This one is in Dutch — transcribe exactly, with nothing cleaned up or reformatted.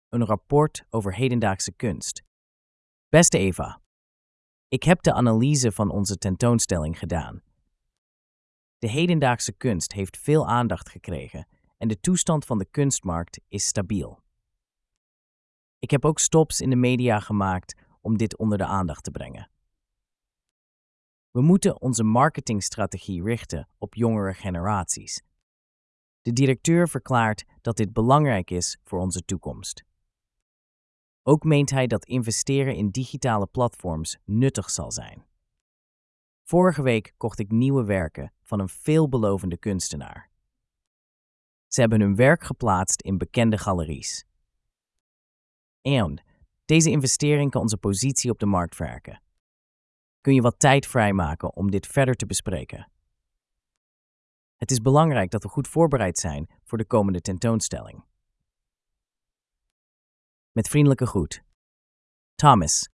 een rapport over hedendaagse kunst. Beste Eva, ik heb de analyse van onze tentoonstelling gedaan. De hedendaagse kunst heeft veel aandacht gekregen en de toestand van de kunstmarkt is stabiel. Ik heb ook stops in de media gemaakt om dit onder de aandacht te brengen. We moeten onze marketingstrategie richten op jongere generaties. De directeur verklaart dat dit belangrijk is voor onze toekomst. Ook meent hij dat investeren in digitale platforms nuttig zal zijn. Vorige week kocht ik nieuwe werken van een veelbelovende kunstenaar. Ze hebben hun werk geplaatst in bekende galeries. En deze investering kan onze positie op de markt versterken. Kun je wat tijd vrijmaken om dit verder te bespreken? Het is belangrijk dat we goed voorbereid zijn voor de komende tentoonstelling. Met vriendelijke groet, Thomas.